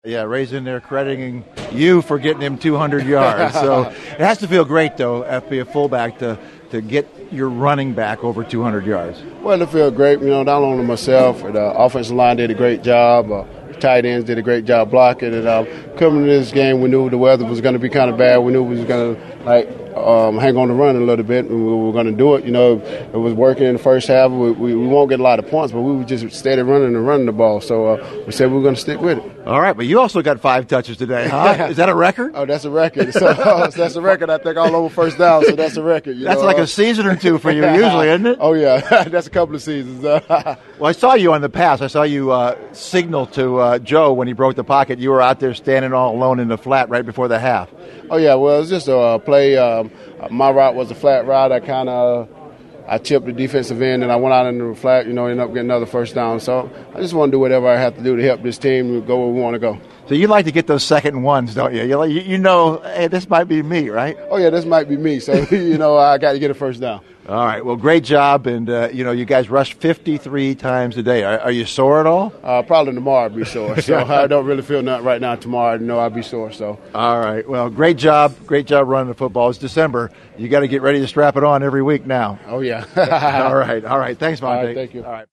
Yeah, Ray's in there crediting you for getting him 200 yards. So it has to feel great, though, to be a fullback to get your running back over 200 yards. Well, it feels great. Not only myself, the offensive line did a great job. Tight ends did a great job blocking. And coming to this game, we knew the weather was going to be kind of bad. We knew we was going to hang on the run a little bit, and we were going to do it. It was working in the first half. We won't get a lot of points, but we were just steady running the ball. So we said we were going to stick with it. All right, but you also got 5 touches today, huh? Is that a record? Oh, that's a record. So that's a record. I think all over first down. So that's a record. That's like a season or two for you usually, isn't it? Oh yeah, that's a couple of seasons. Well, I saw you on the pass. I saw you signal to Joe when he broke the pocket. You were out there standing all alone in the flat right before the half. Oh yeah, well it was just a play. My route was a flat route. I tipped the defensive end and I went out into the flat. Ended up getting another first down. So I just want to do whatever I have to do to help this team go where we want to go. So you like to get those second ones, don't you? Hey, this might be me, right? Oh yeah, this might be me. So I got to get a first down. All right. Well, great job, and you guys rushed 53 times a day. Are you sore at all? Probably tomorrow I'll be sore. So I don't really feel nothing right now. Tomorrow I know I'll be sore. So. All right. Well, great job. Great job running the football. It's December. You got to get ready to strap it on every week now. Oh yeah. All right. Thanks, Monte. All right, thank you. All right.